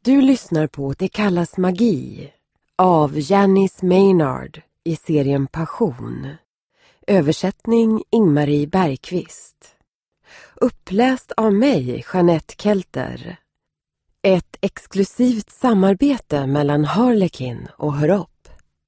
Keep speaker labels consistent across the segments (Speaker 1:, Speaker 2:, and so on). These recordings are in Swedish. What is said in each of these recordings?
Speaker 1: Du lyssnar på Det kallas magi av Janice Maynard i serien Passion. Översättning Ingmarie Bergqvist. Uppläst av mig, Jeanette Kelter. Ett exklusivt samarbete mellan Harlequin och Hörop.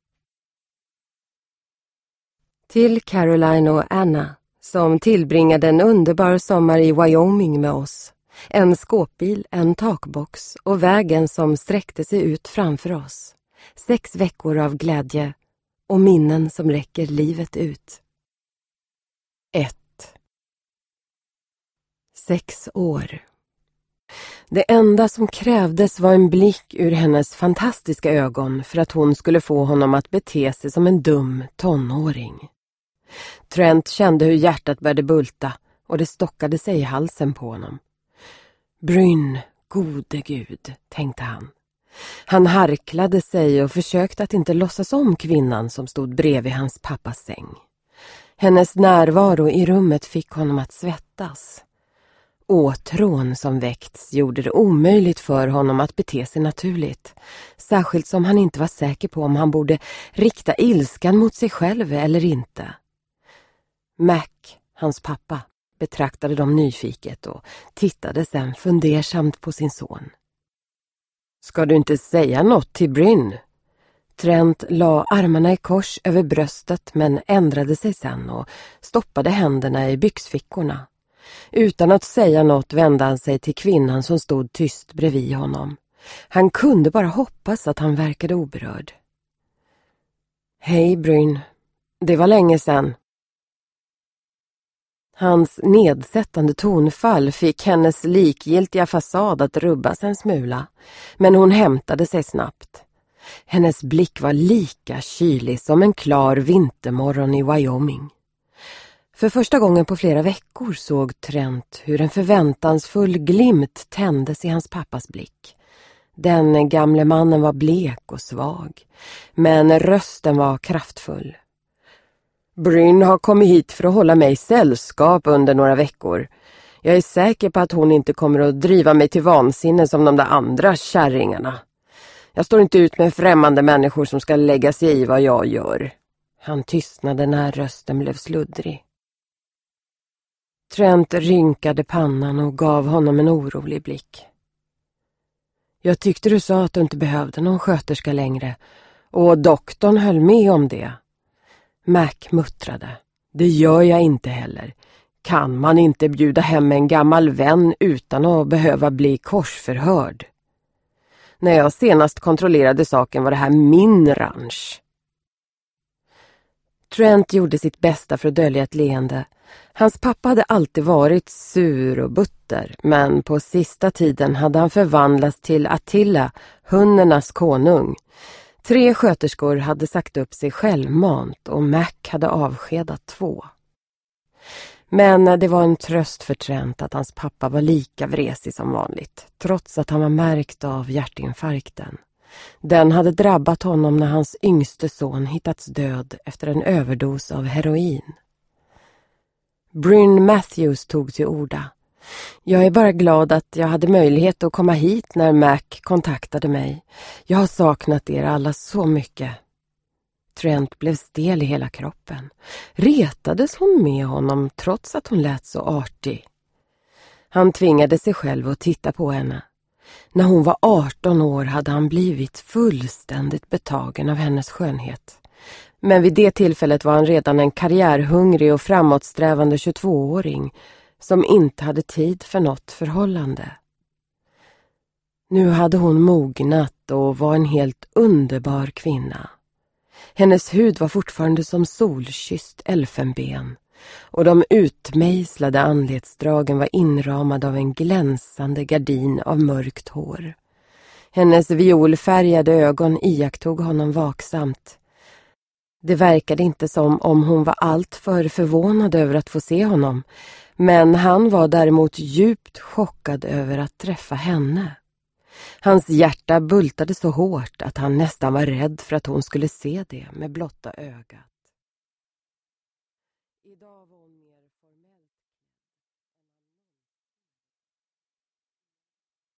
Speaker 1: Till Caroline och Anna, som tillbringade en underbar sommar i Wyoming med oss. En skåpbil, en takbox och vägen som sträckte sig ut framför oss. 6 veckor av glädje och minnen som räcker livet ut. 1. 6 år. Det enda som krävdes var en blick ur hennes fantastiska ögon för att hon skulle få honom att bete sig som en dum tonåring. Trent kände hur hjärtat började bulta och det stockade sig i halsen på honom. Bryn, gode Gud, tänkte han. Han harklade sig och försökte att inte låtsas om kvinnan som stod bredvid hans pappas säng. Hennes närvaro i rummet fick honom att svettas. Åtrån som väckts gjorde det omöjligt för honom att bete sig naturligt, särskilt som han inte var säker på om han borde rikta ilskan mot sig själv eller inte. Mac, hans pappa, betraktade dem nyfiket och tittade sen fundersamt på sin son. Ska du inte säga något till Bryn? Trent la armarna i kors över bröstet men ändrade sig sen och stoppade händerna i byxfickorna. Utan att säga något vände han sig till kvinnan som stod tyst bredvid honom. Han kunde bara hoppas att han verkade oberörd. Hej Bryn, det var länge sedan. Hans nedsättande tonfall fick hennes likgiltiga fasad att rubbas en smula, men hon hämtade sig snabbt. Hennes blick var lika kylig som en klar vintermorgon i Wyoming. För första gången på flera veckor såg Trent hur en förväntansfull glimt tändes i hans pappas blick. Den gamle mannen var blek och svag, men rösten var kraftfull. Bryn har kommit hit för att hålla mig sällskap under några veckor. Jag är säker på att hon inte kommer att driva mig till vansinne som de där andra kärringarna. Jag står inte ut med främmande människor som ska lägga sig i vad jag gör. Han tystnade när rösten blev sluddrig. Trent rynkade pannan och gav honom en orolig blick. Jag tyckte du sa att du inte behövde någon sköterska längre, och doktorn höll med om det. Mac muttrade. Det gör jag inte heller. Kan man inte bjuda hem en gammal vän utan att behöva bli korsförhörd? När jag senast kontrollerade saken var det här min ranch. Trent gjorde sitt bästa för att dölja ett leende. Hans pappa hade alltid varit sur och butter, men på sista tiden hade han förvandlats till Attila, hunnernas konung. 3 sköterskor hade sagt upp sig självmant och Mac hade avskedat 2. Men det var en tröst för Trent att hans pappa var lika vresig som vanligt, trots att han var märkt av hjärtinfarkten. Den hade drabbat honom när hans yngste son hittats död efter en överdos av heroin. Bryn Matthews tog till orda. Jag är bara glad att jag hade möjlighet att komma hit när Mac kontaktade mig. Jag har saknat er alla så mycket. Trent blev stel i hela kroppen. Retades hon med honom trots att hon lät så artig? Han tvingade sig själv att titta på henne. När hon var 18 år hade han blivit fullständigt betagen av hennes skönhet. Men vid det tillfället var han redan en karriärhungrig och framåtsträvande 22-åring som inte hade tid för något förhållande. Nu hade hon mognat och var en helt underbar kvinna. Hennes hud var fortfarande som solkysst elfenben och de utmejslade anletsdragen var inramade av en glänsande gardin av mörkt hår. Hennes violfärgade ögon iakttog honom vaksamt. Det verkade inte som om hon var allt för förvånad över att få se honom, men han var däremot djupt chockad över att träffa henne. Hans hjärta bultade så hårt att han nästan var rädd för att hon skulle se det med blotta ögat.